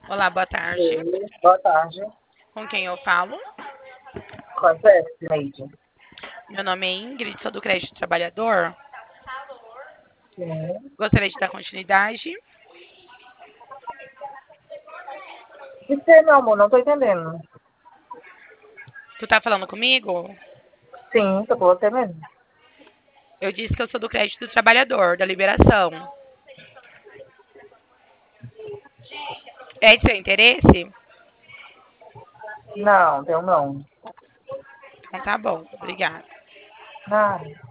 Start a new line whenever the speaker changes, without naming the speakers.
Olá, boa tarde.
Oi, boa tarde.
Com quem eu falo?
Consegue, Neide?
Meu nome é Ingrid, sou do Crédito Trabalhador.
Sim.
Gostaria de dar continuidade.
E você, meu amor? Não tô entendendo.
Tu tá falando comigo?
Sim, tô com você mesmo.
Eu disse que eu sou do Crédito Trabalhador, da Liberação. É de seu interesse?
Não, tenho não.
Então tá bom, obrigada.
Nada.